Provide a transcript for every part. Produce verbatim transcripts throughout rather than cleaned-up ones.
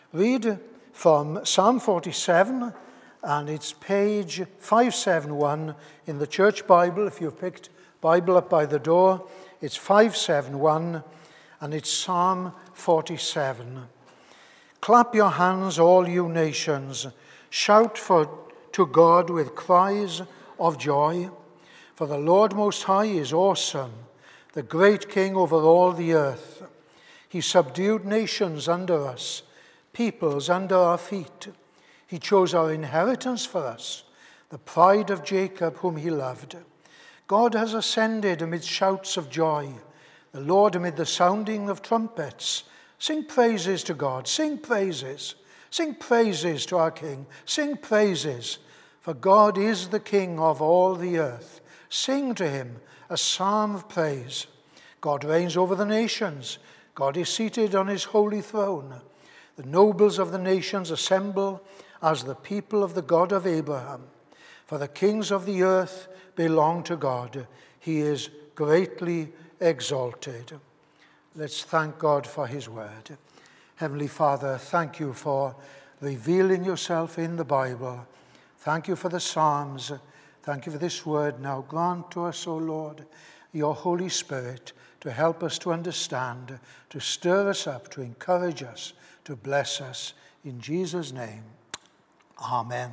read from Psalm forty-seven, and it's page five seventy-one in the Church Bible. If you've picked Bible up by the door, it's five seventy-one, and it's Psalm forty-seven. Clap your hands, all you nations. Shout for to God with cries of joy. For the Lord Most High is awesome, the great King over all the earth. He subdued nations under us, peoples under our feet. He chose our inheritance for us, the pride of Jacob whom he loved. God has ascended amid shouts of joy, the Lord amid the sounding of trumpets. Sing praises to God, sing praises. Sing praises to our King, sing praises. For God is the King of all the earth. Sing to him a psalm of praise. God reigns over the nations. God is seated on his holy throne. The nobles of the nations assemble as the people of the God of Abraham. For the kings of the earth belong to God. He is greatly exalted. Let's thank God for his word. Heavenly Father, thank you for revealing yourself in the Bible. Thank you for the Psalms. Thank you for this word. Now grant to us, O Lord, your Holy Spirit to help us to understand, to stir us up, to encourage us, to bless us. In Jesus' name, amen.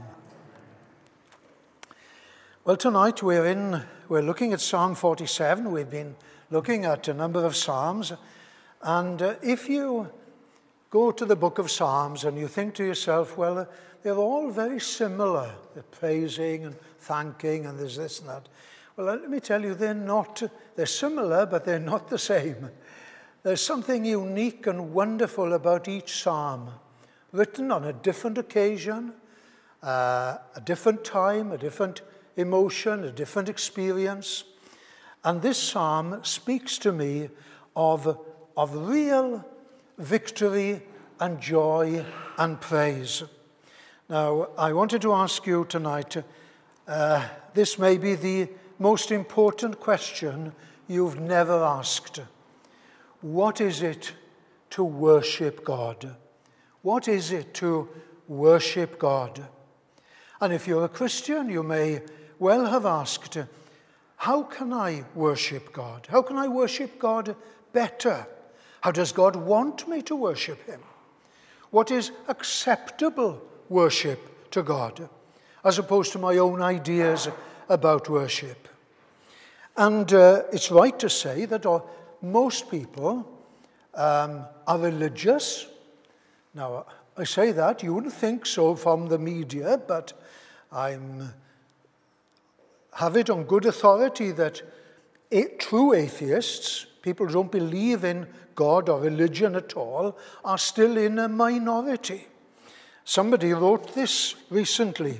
Well, tonight we're in, we're looking at Psalm forty-seven. We've been looking at a number of Psalms. And uh, if you go to the book of Psalms and you think to yourself, well, uh, they're all very similar. They're praising and thanking and there's this and that. Well, let me tell you, they're not, they're similar, but they're not the same. There's something unique and wonderful about each psalm, written on a different occasion, uh, a different time, a different emotion, a different experience. And this psalm speaks to me of, of real victory and joy and praise. Now, I wanted to ask you tonight, uh, this may be the most important question you've never asked. What is it to worship God? What is it to worship God? And if you're a Christian, you may well have asked, how can I worship God? How can I worship God better? How does God want me to worship him? What is acceptable worship to God, as opposed to my own ideas about worship? And uh, it's right to say that uh, most people um, are religious. Now, I say that, you wouldn't think so from the media, but I'm have it on good authority that a- true atheists, people who don't believe in God or religion at all, are still in a minority. Somebody wrote this recently.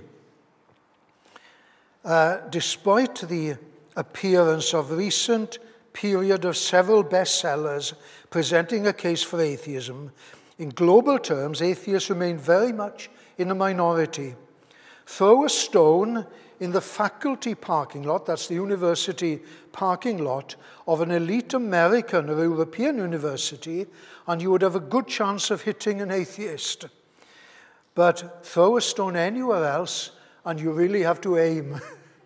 Uh, despite the appearance of recent period of several bestsellers presenting a case for atheism, in global terms, atheists remain very much in a minority. Throw a stone in the faculty parking lot, that's the university parking lot, of an elite American or European university, and you would have a good chance of hitting an atheist. But throw a stone anywhere else, and you really have to aim.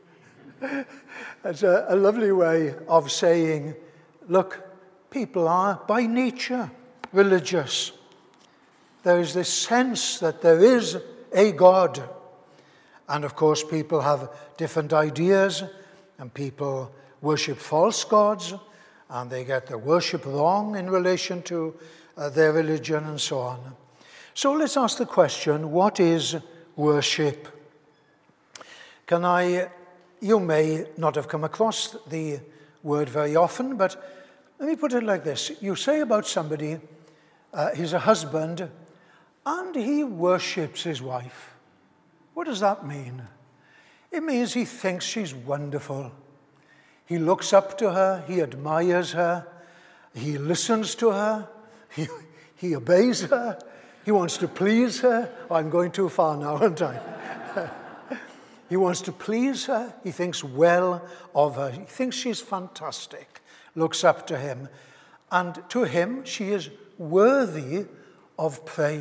It's a, a lovely way of saying, look, people are by nature religious. There is this sense that there is a God. And of course, people have different ideas, and people worship false gods, and they get their worship wrong in relation to uh, their religion and so on. So let's ask the question, what is worship? Can I, you may not have come across the word very often, but let me put it like this. You say about somebody, uh, he's a husband, and he worships his wife. What does that mean? It means he thinks she's wonderful. He looks up to her, he admires her, he listens to her, he, he obeys her, he wants to please her. Oh, I'm going too far now, aren't I? He wants to please her, he thinks well of her, he thinks she's fantastic, looks up to him, and to him she is worthy of praise.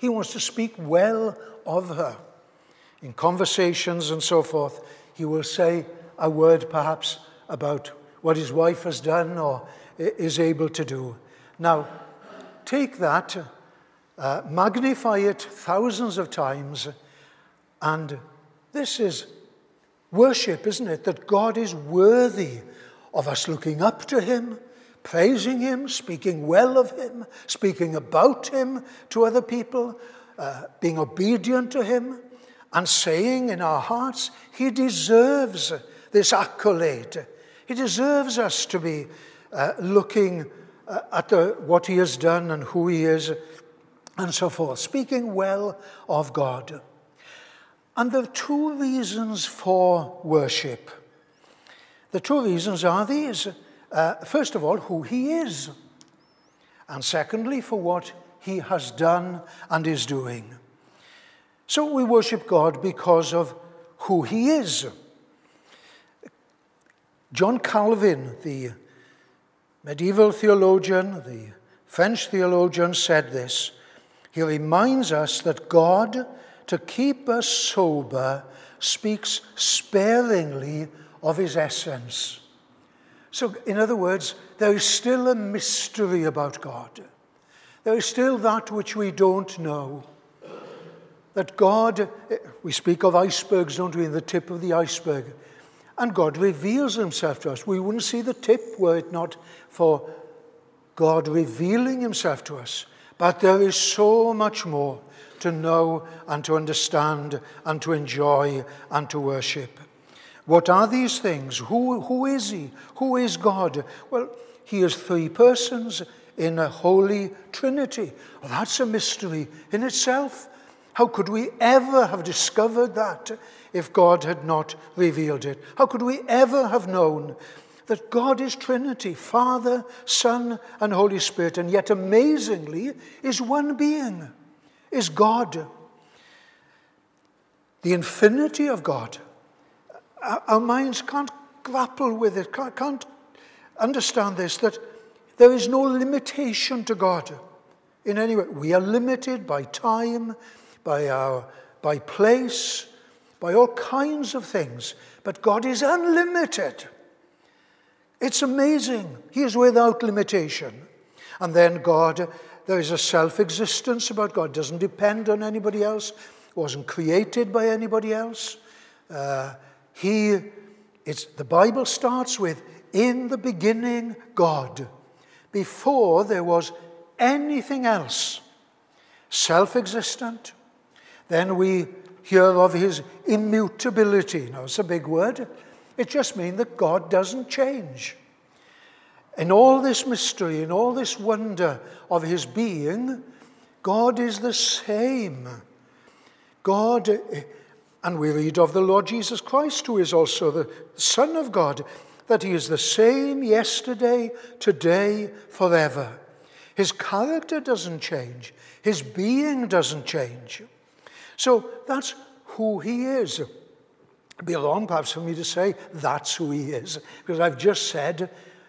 He wants to speak well of her. In conversations and so forth, he will say a word perhaps about what his wife has done or is able to do. Now, take that, uh, magnify it thousands of times, and this is worship, isn't it? That God is worthy of us looking up to him, praising him, speaking well of him, speaking about him to other people, uh, being obedient to him, and saying in our hearts, he deserves this accolade. He deserves us to be uh, looking uh, at the, what he has done and who he is, and so forth, speaking well of God. And there are two reasons for worship. The two reasons are these. Uh, first of all, who he is. And secondly, for what he has done and is doing. So we worship God because of who he is. John Calvin, the medieval theologian, the French theologian, said this. He reminds us that God, to keep us sober, speaks sparingly of his essence. So, in other words, there is still a mystery about God. There is still that which we don't know. That God, we speak of icebergs, don't we, in the tip of the iceberg. And God reveals himself to us. We wouldn't see the tip were it not for God revealing himself to us. But there is so much more to know and to understand and to enjoy and to worship. What are these things? Who, who is he? Who is God? Well, he is three persons in a holy trinity. Well, that's a mystery in itself. How could we ever have discovered that if God had not revealed it? How could we ever have known that God is Trinity, Father, Son, and Holy Spirit, and yet amazingly is one being, is God. The infinity of God. Our minds can't grapple with it, can't, can't understand this, that there is no limitation to God in any way. We are limited by time, by our by place, by all kinds of things. But God is unlimited. It's amazing. He is without limitation. And then God, there is a self-existence about God. Doesn't depend on anybody else. Wasn't created by anybody else. Uh, he, it's, the Bible starts with, in the beginning, God. Before there was anything else. Self-existent. Then we hear of his immutability. Now, it's a big word. It just means that God doesn't change. In all this mystery, in all this wonder of his being, God is the same. God, and we read of the Lord Jesus Christ, who is also the Son of God, that he is the same yesterday, today, forever. His character doesn't change. His being doesn't change. So that's who he is. It'd be wrong perhaps for me to say that's who he is, because I've just said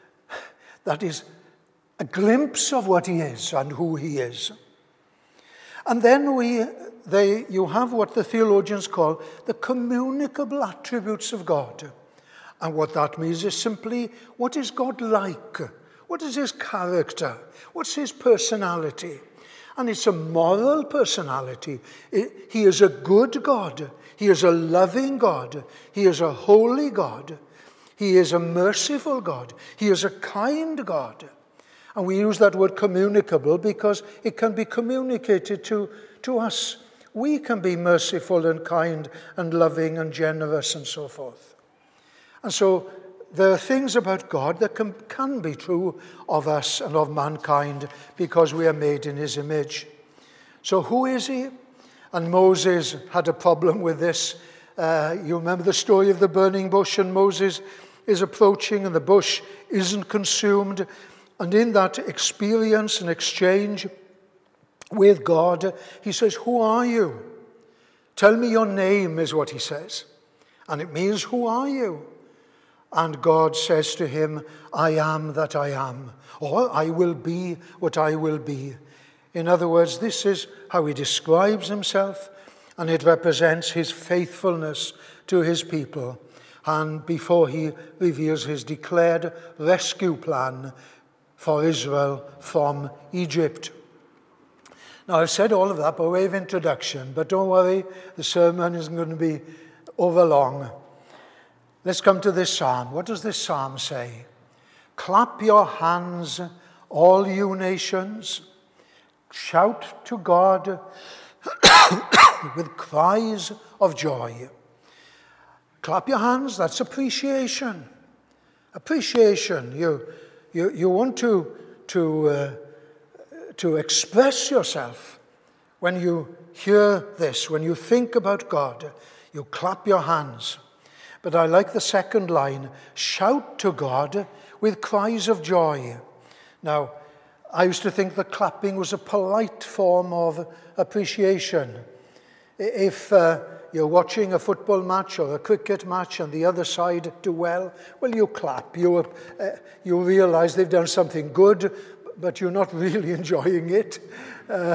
that is a glimpse of what he is and who he is. And then we, they, you have what the theologians call the communicable attributes of God. And what that means is simply, what is God like? What is his character? What's his personality? And it's a moral personality. He is a good God. He is a loving God. He is a holy God. He is a merciful God. He is a kind God. And we use that word communicable because it can be communicated to, to us. We can be merciful and kind and loving and generous and so forth. And so there are things about God that can, can be true of us and of mankind because we are made in his image. So who is he? And Moses had a problem with this. Uh, you remember the story of the burning bush, and Moses is approaching and the bush isn't consumed. And in that experience and exchange with God, he says, who are you? Tell me your name, is what he says. And it means, who are you? And God says to him, I am that I am, or I will be what I will be. In other words, this is how he describes himself, and it represents his faithfulness to his people, and before he reveals his declared rescue plan for Israel from Egypt. Now, I've said all of that by way of introduction, but don't worry, the sermon isn't going to be over long. Let's come to this psalm. What does this psalm say? Clap your hands, all you nations. Shout to God with cries of joy. Clap your hands, that's appreciation. Appreciation. You, you, you want to, to, uh, to express yourself when you hear this, when you think about God. You clap your hands. But I like the second line, shout to God with cries of joy. Now, I used to think that clapping was a polite form of appreciation. If uh, you're watching a football match or a cricket match and the other side do well, well, you clap. You, uh, you realize they've done something good, but you're not really enjoying it. Uh,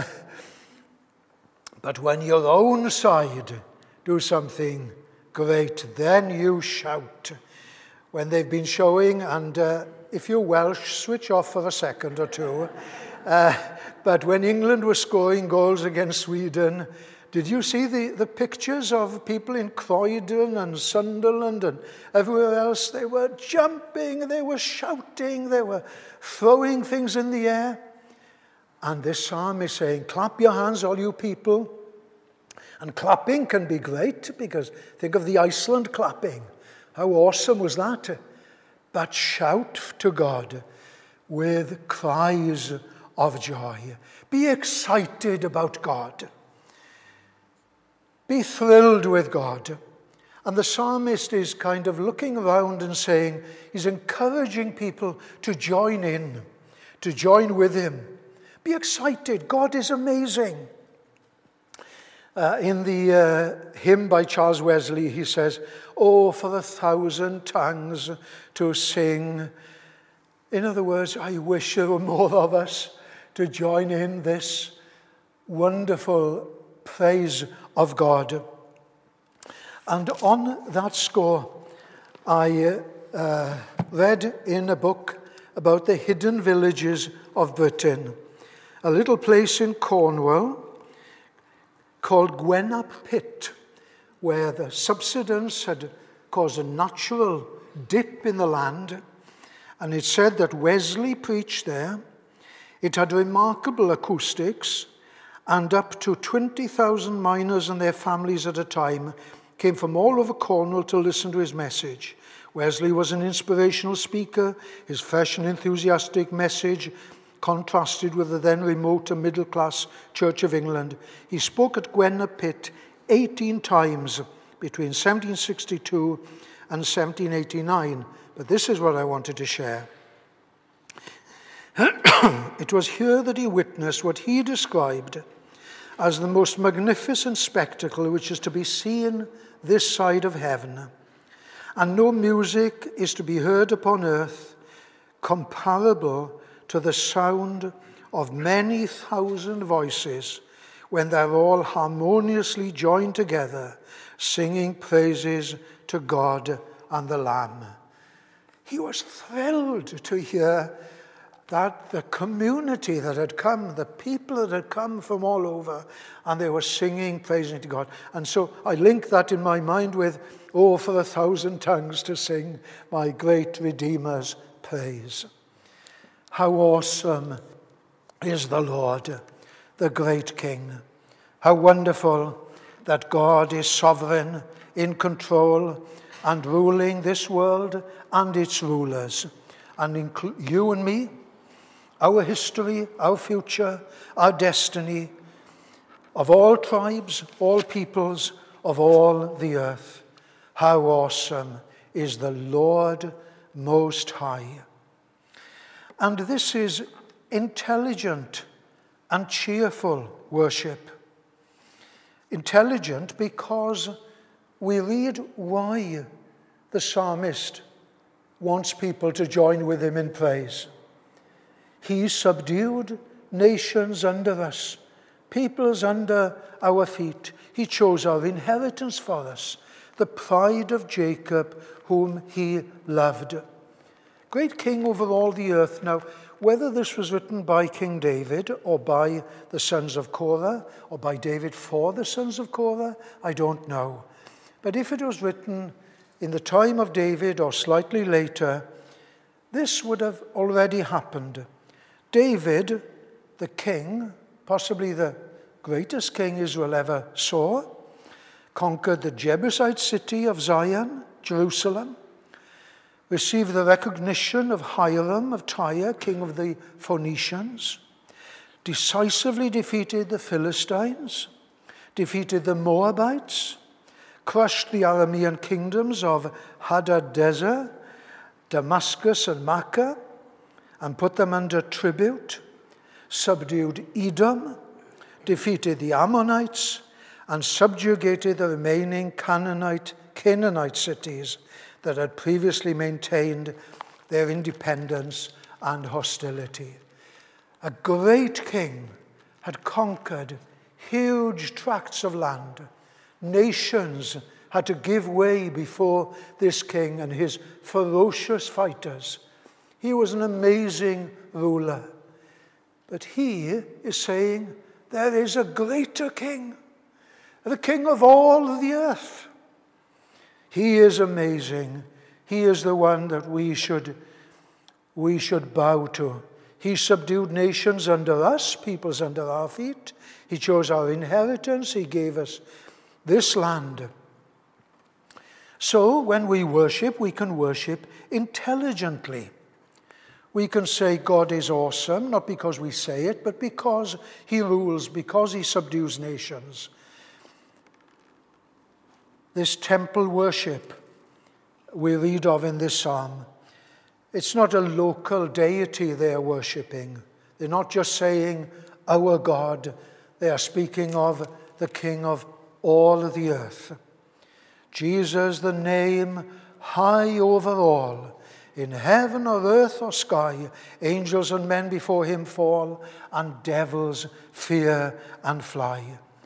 but when your own side do something great, then you shout. When they've been showing, and uh, if you're Welsh, switch off for a second or two. Uh, but when England was scoring goals against Sweden, did you see the, the pictures of people in Croydon and Sunderland and everywhere else? They were jumping, they were shouting, they were throwing things in the air. And this psalm is saying, clap your hands, all you people. And clapping can be great, because think of the Iceland clapping. How awesome was that? But shout to God with cries of joy. Be excited about God. Be thrilled with God. And the psalmist is kind of looking around and saying, he's encouraging people to join in, to join with him. Be excited. God is amazing. Uh, in the uh, hymn by Charles Wesley, he says, oh, for a thousand tongues to sing. In other words, I wish there were more of us to join in this wonderful praise of God. And on that score, I uh, read in a book about the hidden villages of Britain, a little place in Cornwall called Gwenup Pit, where the subsidence had caused a natural dip in the land, and it said that Wesley preached there. It had remarkable acoustics, and up to twenty thousand miners and their families at a time came from all over Cornwall to listen to his message. Wesley was an inspirational speaker. His fresh and enthusiastic message contrasted with the then remote and middle-class Church of England. He spoke at Gwenup Pit eighteen times between seventeen sixty-two and seventeen eighty-nine. But this is what I wanted to share. It was here that he witnessed what he described as the most magnificent spectacle which is to be seen this side of heaven. And no music is to be heard upon earth comparable to the sound of many thousand voices when they're all harmoniously joined together, singing praises to God and the Lamb. He was thrilled to hear that the community that had come, the people that had come from all over, and they were singing, praising to God. And so I link that in my mind with, oh, for a thousand tongues to sing my great Redeemer's praise. How awesome is the Lord, the great King. How wonderful that God is sovereign, in control, and ruling this world and its rulers. And include you and me, our history, our future, our destiny, of all tribes, all peoples, of all the earth. How awesome is the Lord Most High. And this is intelligent and cheerful worship. Intelligent because we read why the psalmist wants people to join with him in praise. He subdued nations under us peoples under our feet. He chose our inheritance for us, the pride of Jacob, whom he loved. Great king over all the earth. Now, whether this was written by King David or by the sons of Korah or by David for the sons of Korah, I don't know. But if it was written in the time of David or slightly later, this would have already happened. David, the king, possibly the greatest king Israel ever saw, conquered the Jebusite city of Zion, Jerusalem, received the recognition of Hiram of Tyre, king of the Phoenicians, decisively defeated the Philistines, defeated the Moabites, crushed the Aramean kingdoms of Hadadezer, Damascus and Makkah, and put them under tribute, subdued Edom, defeated the Ammonites, and subjugated the remaining Canaanite, Canaanite cities that had previously maintained their independence and hostility. A great king had conquered huge tracts of land. Nations had to give way before this king and his ferocious fighters. He was an amazing ruler. But he is saying, there is a greater king, the king of all the earth. He is amazing. He is the one that we should, we should bow to. He subdued nations under us, peoples under our feet. He chose our inheritance. He gave us this land. So when we worship, we can worship intelligently. We can say God is awesome, not because we say it, but because he rules, because he subdues nations. This temple worship we read of in this psalm, it's not a local deity they are worshipping. They're not just saying, our God. They are speaking of the King of all the earth. Jesus, the name high over all, in heaven or earth or sky, angels and men before him fall, and devils fear and fly.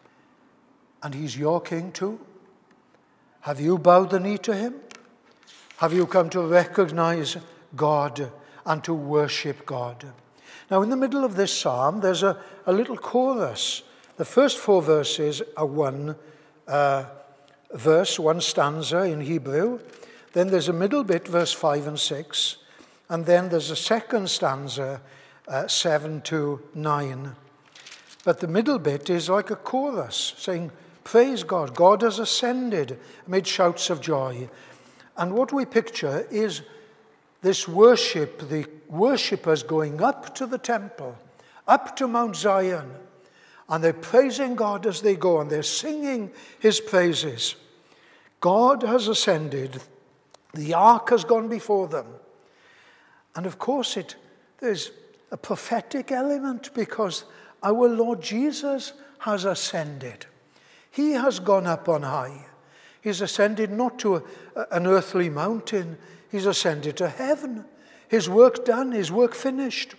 And he's your king too. Have you bowed the knee to him? Have you come to recognize God and to worship God? Now, in the middle of this psalm, there's a, a little chorus. The first four verses are one uh, verse, one stanza in Hebrew. Then there's a middle bit, verse five and six. And then there's a second stanza, uh, seven to nine. But the middle bit is like a chorus, saying, praise God. God has ascended amid shouts of joy. And what we picture is this worship, the worshippers going up to the temple, up to Mount Zion, and they're praising God as they go, and they're singing his praises. God has ascended. The ark has gone before them. And of course, it there's a prophetic element because our Lord Jesus has ascended. He has gone up on high. He's ascended not to a, an earthly mountain. He's ascended to heaven. His work done, his work finished.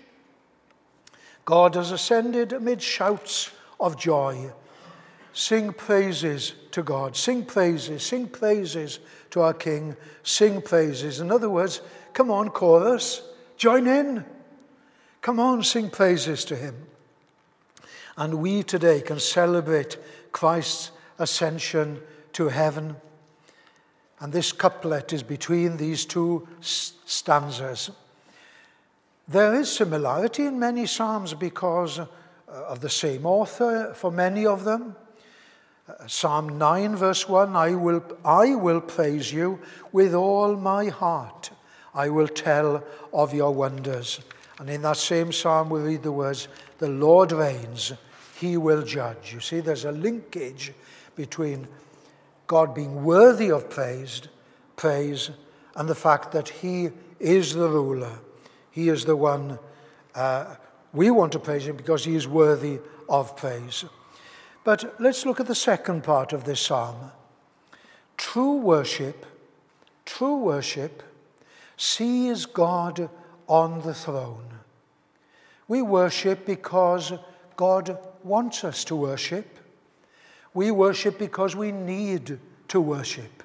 God has ascended amid shouts of joy. Sing praises to God. Sing praises. Sing praises to our King. Sing praises. In other words, come on, chorus. Join in. Come on, sing praises to him. And we today can celebrate Christ's ascension to heaven. And this couplet is between these two stanzas. There is similarity in many psalms because of the same author for many of them. Psalm nine, verse one, I will, I will praise you with all my heart. I will tell of your wonders. And in that same psalm we read the words, the Lord reigns, he will judge. You see, there's a linkage between God being worthy of praise, praise and the fact that he is the ruler. He is the one uh, we want to praise him because he is worthy of praise. But let's look at the second part of this psalm. True worship, true worship sees God on the throne. We worship because God wants us to worship. We worship because we need to worship.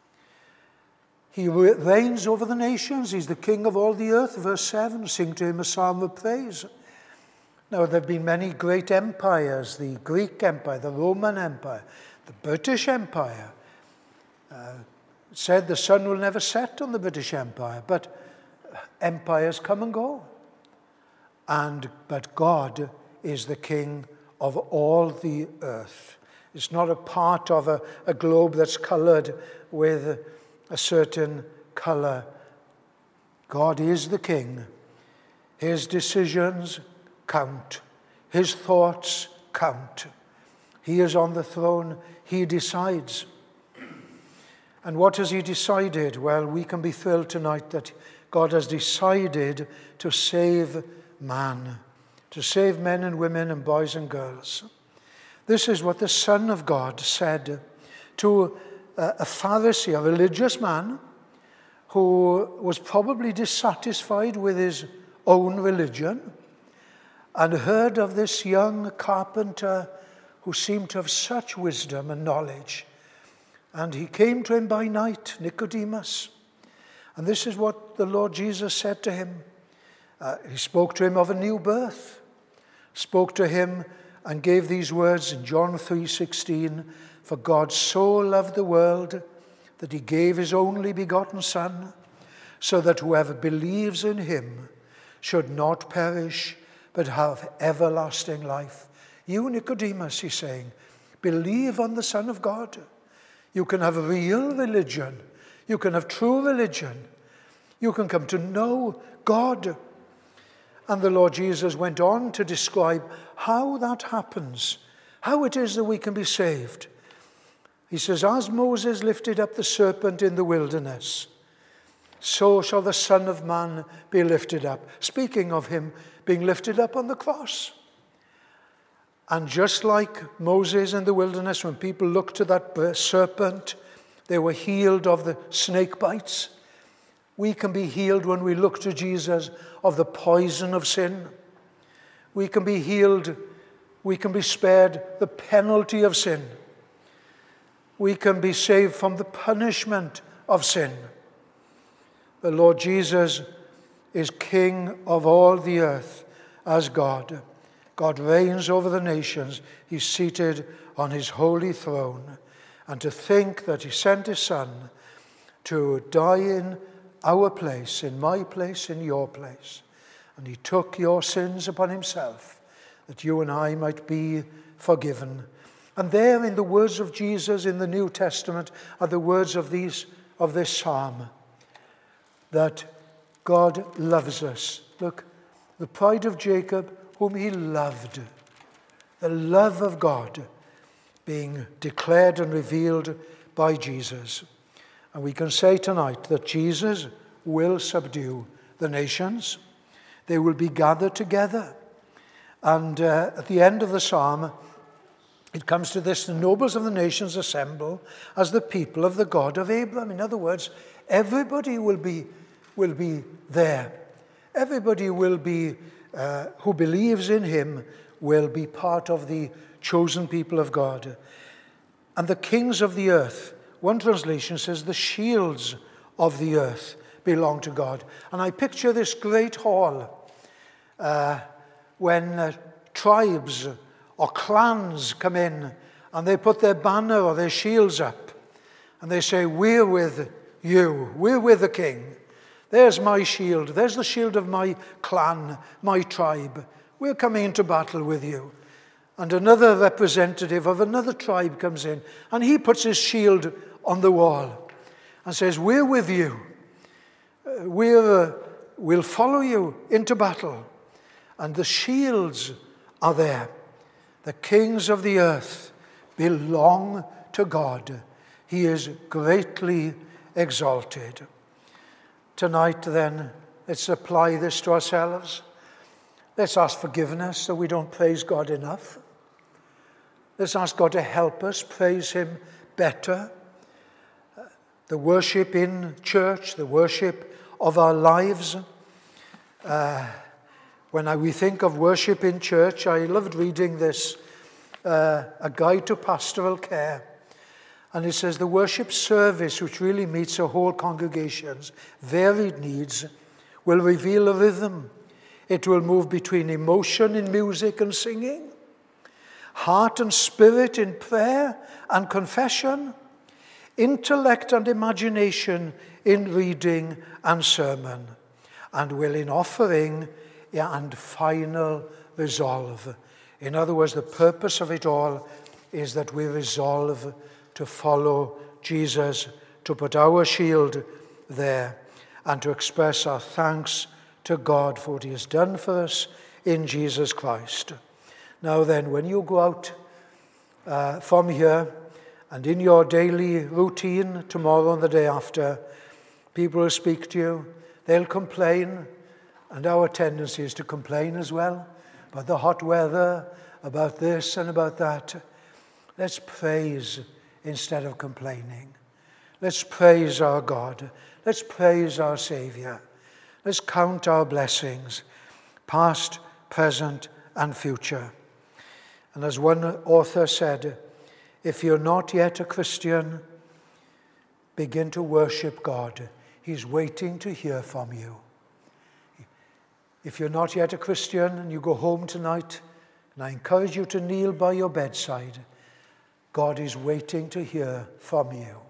He reigns over the nations. He's the king of all the earth. Verse seven, sing to him a psalm of praise. Now, there have been many great empires, the Greek Empire, the Roman Empire, the British Empire. Uh, said the sun will never set on the British Empire, but empires come and go. And but God is the king of all the earth. It's not a part of a, a globe that's colored with a certain color. God is the king. His decisions count. His thoughts count. He is on the throne. He decides. And what has he decided? Well, we can be thrilled tonight that God has decided to save man, to save men and women and boys and girls. This is what the Son of God said to a Pharisee, a religious man, who was probably dissatisfied with his own religion and heard of this young carpenter who seemed to have such wisdom and knowledge. And he came to him by night, Nicodemus. And this is what the Lord Jesus said to him. Uh, he spoke to him of a new birth, spoke to him and gave these words in John three sixteen, for God so loved the world that he gave his only begotten Son, so that whoever believes in him should not perish, but have everlasting life. You, Nicodemus, he's saying, believe on the Son of God. You can have real religion. You can have true religion. You can come to know God. And the Lord Jesus went on to describe how that happens, how it is that we can be saved. He says, as Moses lifted up the serpent in the wilderness, so shall the Son of Man be lifted up. Speaking of him being lifted up on the cross. And just like Moses in the wilderness, when people looked to that serpent, they were healed of the snake bites. We can be healed when we look to Jesus of the poison of sin. We can be healed, we can be spared the penalty of sin. We can be saved from the punishment of sin. The Lord Jesus is King of all the earth as God. God reigns over the nations. He's seated on his holy throne. And to think that he sent his Son to die in our place, in my place, in your place. And he took your sins upon himself, that you and I might be forgiven. And there in the words of Jesus in the New Testament are the words of these of this psalm, that God loves us. Look, the pride of Jacob, whom he loved. The love of God being declared and revealed by Jesus. And we can say tonight that Jesus will subdue the nations. They will be gathered together. And uh, at the end of the psalm, it comes to this: the nobles of the nations assemble as the people of the God of Abraham. In other words, everybody will be, will be there. Everybody will be, uh, who believes in him, will be part of the chosen people of God. And the kings of the earth, one translation says the shields of the earth belong to God. And I picture this great hall uh, when uh, tribes or clans come in and they put their banner or their shields up and they say, we're with you, we're with the king. There's my shield, there's the shield of my clan, my tribe. We're coming into battle with you. And another representative of another tribe comes in and he puts his shield on the wall and says, we're with you. We're, uh, we'll follow you into battle. And the shields are there. The kings of the earth belong to God. He is greatly exalted. Tonight, then, let's apply this to ourselves. Let's ask forgiveness that we don't praise God enough. Let's ask God to help us praise him better. The worship in church, the worship of our lives, uh, When I, we think of worship in church, I loved reading this, uh, A Guide to Pastoral Care. And it says the worship service, which really meets a whole congregation's varied needs, will reveal a rhythm. It will move between emotion in music and singing, heart and spirit in prayer and confession, intellect and imagination in reading and sermon, and will in offering and final resolve. In other words, the purpose of it all is that we resolve to follow Jesus, to put our shield there, and to express our thanks to God for what he has done for us in Jesus Christ. Now then, when you go out uh, from here and in your daily routine tomorrow and the day after, people will speak to you, they'll complain, and our tendency is to complain as well about the hot weather, about this and about that. Let's praise instead of complaining. Let's praise our God. Let's praise our Savior. Let's count our blessings, past, present, and future. And as one author said, if you're not yet a Christian, begin to worship God. He's waiting to hear from you. If you're not yet a Christian and you go home tonight, and I encourage you to kneel by your bedside, God is waiting to hear from you.